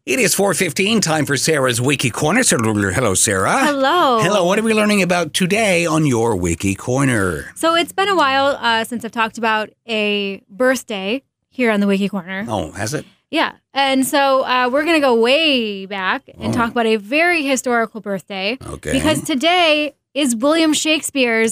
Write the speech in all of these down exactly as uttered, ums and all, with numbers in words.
It is four fifteen, time for Sarah's Wiki Corner. So, hello, Sarah. Hello. Hello. What are we learning about today on your Wiki Corner? So it's been a while uh, since I've talked about a birthday here on the Wiki Corner. Oh, has it? Yeah. And so uh, we're going to go way back and Oh. talk about a very historical birthday. Okay. Because today is William Shakespeare's,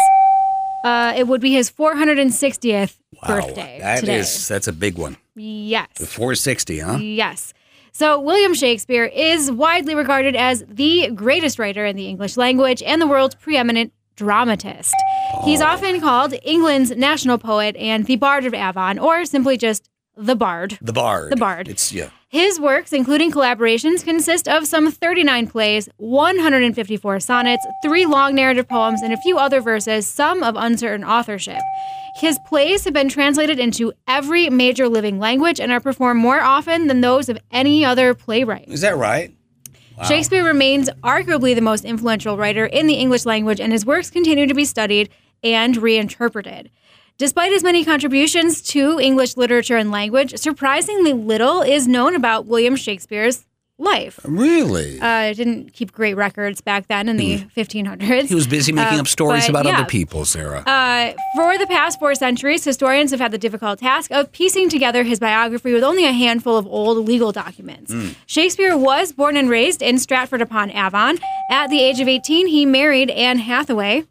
uh, it would be his four hundred sixtieth Wow. birthday That today. is, that's a big one. Yes. four sixty, huh? Yes. So William Shakespeare is widely regarded as the greatest writer in the English language and the world's preeminent dramatist. He's Oh. often called England's national poet and the Bard of Avon, or simply just the Bard. The Bard. The Bard. It's, yeah. His works, including collaborations, consist of some thirty-nine plays, one hundred fifty-four sonnets, three long narrative poems, and a few other verses, some of uncertain authorship. His plays have been translated into every major living language and are performed more often than those of any other playwright. Is that right? Wow. Shakespeare remains arguably the most influential writer in the English language, and his works continue to be studied and reinterpreted. Despite his many contributions to English literature and language, surprisingly little is known about William Shakespeare's life. Really? Uh, didn't keep great records back then in the fifteen hundreds. He was busy making uh, up stories but about yeah. other people, Sarah. Uh, for the past four centuries, historians have had the difficult task of piecing together his biography with only a handful of old legal documents. Mm. Shakespeare was born and raised in Stratford-upon-Avon. At the age of eighteen, he married Anne Hathaway,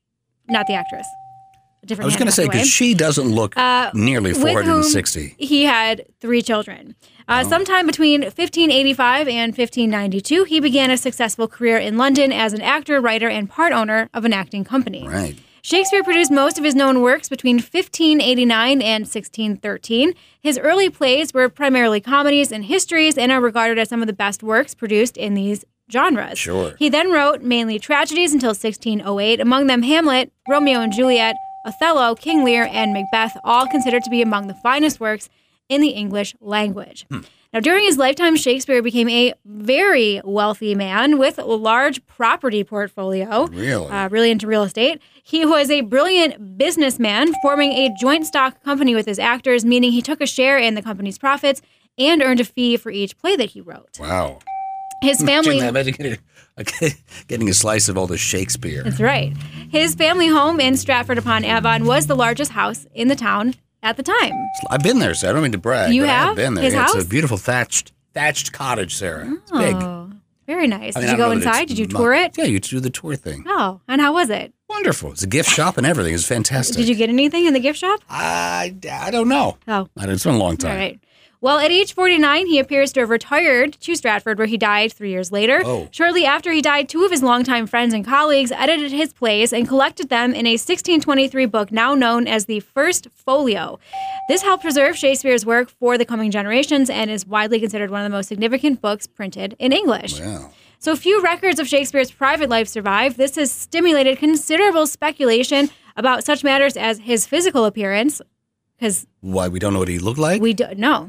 not the actress. A different I was Anne going to say, Hathaway. because she doesn't look Uh, nearly with four hundred whom sixty. He had three children. Uh, Oh. Sometime between fifteen eighty-five and fifteen ninety-two, he began a successful career in London as an actor, writer, and part owner of an acting company. Right. Shakespeare produced most of his known works between fifteen eighty-nine and sixteen thirteen. His early plays were primarily comedies and histories and are regarded as some of the best works produced in these genres. Sure. He then wrote mainly tragedies until sixteen oh eight, among them Hamlet, Romeo and Juliet, Othello, King Lear, and Macbeth, all considered to be among the finest works in the English language. Hmm. Now, during his lifetime, Shakespeare became a very wealthy man with a large property portfolio. Really? Uh, really into real estate. He was a brilliant businessman, forming a joint stock company with his actors, meaning he took a share in the company's profits and earned a fee for each play that he wrote. Wow. His family... Imagine getting, okay, getting a slice of all the Shakespeare. That's right. His family home in Stratford-upon-Avon was the largest house in the town at the time. I've been there, Sarah. I don't mean to brag. You but I have? have been there. His Yeah, house? It's a beautiful thatched thatched cottage, Sarah. It's big. Oh, very nice. I mean, Did I you don't go know that inside? it's Did you mu- tour it? Yeah, you do the tour thing. Oh, and how was it? Wonderful. It's a gift shop and everything. It's fantastic. Did you get anything in the gift shop? I, I don't know. Oh, I don't- It's been a long time. all right. Well, at age forty-nine, he appears to have retired to Stratford, where he died three years later. Oh. Shortly after he died, two of his longtime friends and colleagues edited his plays and collected them in a sixteen twenty-three book now known as the First Folio. This helped preserve Shakespeare's work for the coming generations and is widely considered one of the most significant books printed in English. Wow. So few records of Shakespeare's private life survive. This has stimulated considerable speculation about such matters as his physical appearance, because Why, we don't know what he looked like? we don't know.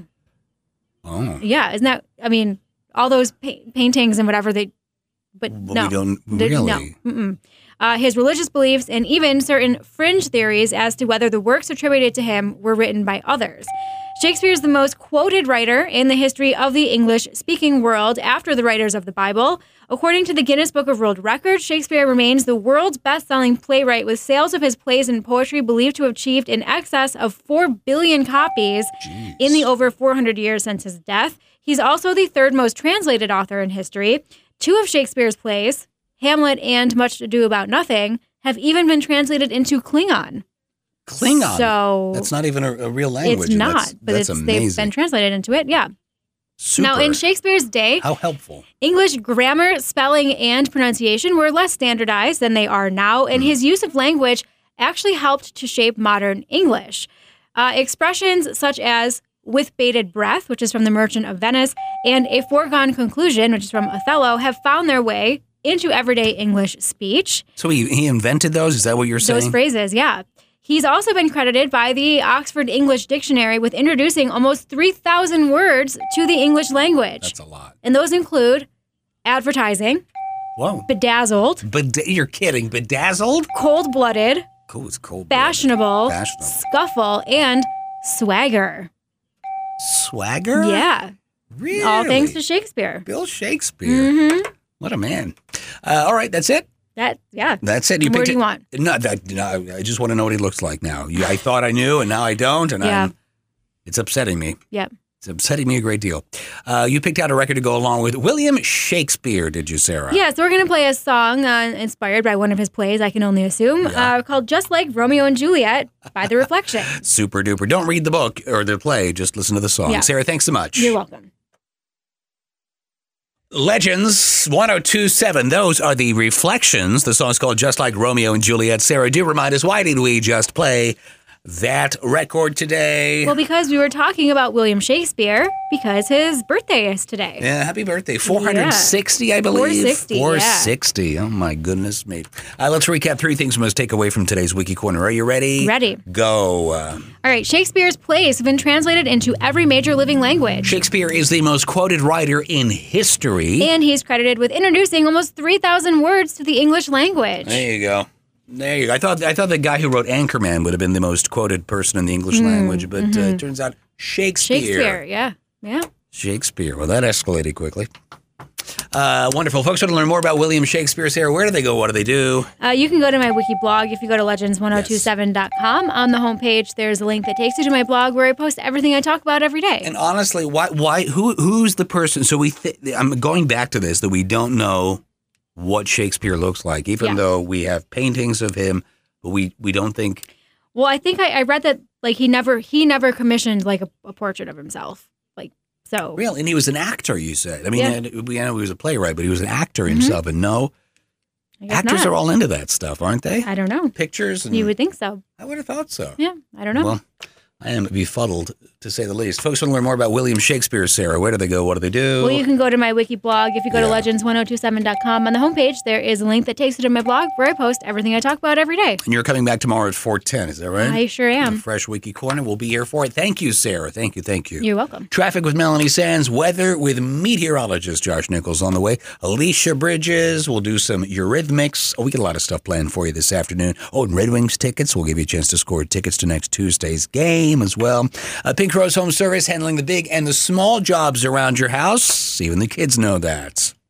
oh. Yeah, isn't that? I mean, all those pa- paintings and whatever they, but But no, we don't They- really. no. Mm-mm. Uh, his religious beliefs and even certain fringe theories as to whether the works attributed to him were written by others. Shakespeare is the most quoted writer in the history of the English-speaking world after the writers of the Bible. According to the Guinness Book of World Records, Shakespeare remains the world's best-selling playwright, with sales of his plays and poetry believed to have achieved in excess of four billion copies Jeez. in the over four hundred years since his death. He's also the third most translated author in history. Two of Shakespeare's plays, Hamlet and Much Ado About Nothing, have even been translated into Klingon. Klingon. So That's not even a, a real language. it's and not, that's, but that's it's, they've amazing. been translated into it. Yeah. Super. Now, in Shakespeare's day, How helpful. English grammar, spelling, and pronunciation were less standardized than they are now, and his use of language actually helped to shape modern English. Uh, expressions such as with bated breath, which is from The Merchant of Venice, and a foregone conclusion, which is from Othello, have found their way into everyday English speech. So he, he invented those? Is that what you're saying? Those phrases, yeah. He's also been credited by the Oxford English Dictionary with introducing almost three thousand words to the English language. That's a lot. And those include advertising, Whoa. bedazzled, Bed- you're kidding. Bedazzled? cold-blooded, Cool, it's cold. fashionable, Fashionable. scuffle, and swagger. Swagger? Yeah. Really? All thanks to Shakespeare. Bill Shakespeare. Mm-hmm. What a man. Uh, all right, that's it? That, yeah. That's it. You What picked do you it. want? No, that, no, I just want to know what he looks like now. You, I thought I knew, and now I don't, and Yeah. I'm, it's upsetting me. Yep. It's upsetting me a great deal. Uh, you picked out a record to go along with William Shakespeare, did you, Sarah? Yeah, so we're going to play a song uh, inspired by one of his plays, I can only assume, Yeah. uh, called Just Like Romeo and Juliet by The Reflection. Super duper. Don't read the book or the play, just listen to the song. Yeah. Sarah, thanks so much. You're welcome. Legends one oh two point seven. Those are the Reflections. The song's called Just Like Romeo and Juliet. Sarah, do remind us, why did we just play that record today? Well, because we were talking about William Shakespeare, because his birthday is today. Yeah, happy birthday. four hundred sixty, I believe. four sixty, four yeah. sixty. Oh, my goodness me. Uh, let's recap three things we must take away from today's Wiki Corner. Are you ready? Ready. Go. Uh, All right, Shakespeare's plays have been translated into every major living language. Shakespeare is the most quoted writer in history. And he's credited with introducing almost three thousand words to the English language. There you go. There you go. I thought I thought the guy who wrote Anchorman would have been the most quoted person in the English Mm, language, but mm-hmm. uh, it turns out Shakespeare. Shakespeare, yeah. Yeah. Shakespeare. Well, that escalated quickly. Uh, wonderful. Folks want to learn more about William Shakespeare. Sarah, where do they go? What do they do? Uh, you can go to my wiki blog if you go to legends ten twenty-seven dot com. On the homepage, there's a link that takes you to my blog where I post everything I talk about every day. And honestly, why? Why? Who? Who's the person? So we. Th- I'm going back to this that we don't know what Shakespeare looks like, even Yeah. though we have paintings of him, but we we don't think. Well, I think I, I read that like he never he never commissioned like a, a portrait of himself. Like so. Real, and he was an actor. You said. I mean, Yeah. and we know he was a playwright, but he was an actor himself. And no, I guess actors not. are all into that stuff, aren't they? I don't know. Pictures. And You would think so. I would have thought so. Yeah, I don't know. Well, I am befuddled, to say the least. Folks want to learn more about William Shakespeare, Sarah. Where do they go? What do they do? Well, you can go to my wiki blog if you go Yeah. to legends ten twenty-seven dot com. On the homepage, there is a link that takes you to my blog where I post everything I talk about every day. And you're coming back tomorrow at four ten, is that right? I sure A am. fresh Wiki Corner. We'll be here for it. Thank you, Sarah. Thank you, thank you. You're welcome. Traffic with Melanie Sands. Weather with meteorologist Josh Nichols on the way. Alicia Bridges. We'll do some Eurythmics. Oh, we got a lot of stuff planned for you this afternoon. Oh, and Red Wings tickets. We'll give you a chance to score tickets to next Tuesday's game as well. Uh, Pink Rose Home Service handling the big and the small jobs around your house. Even the kids know that.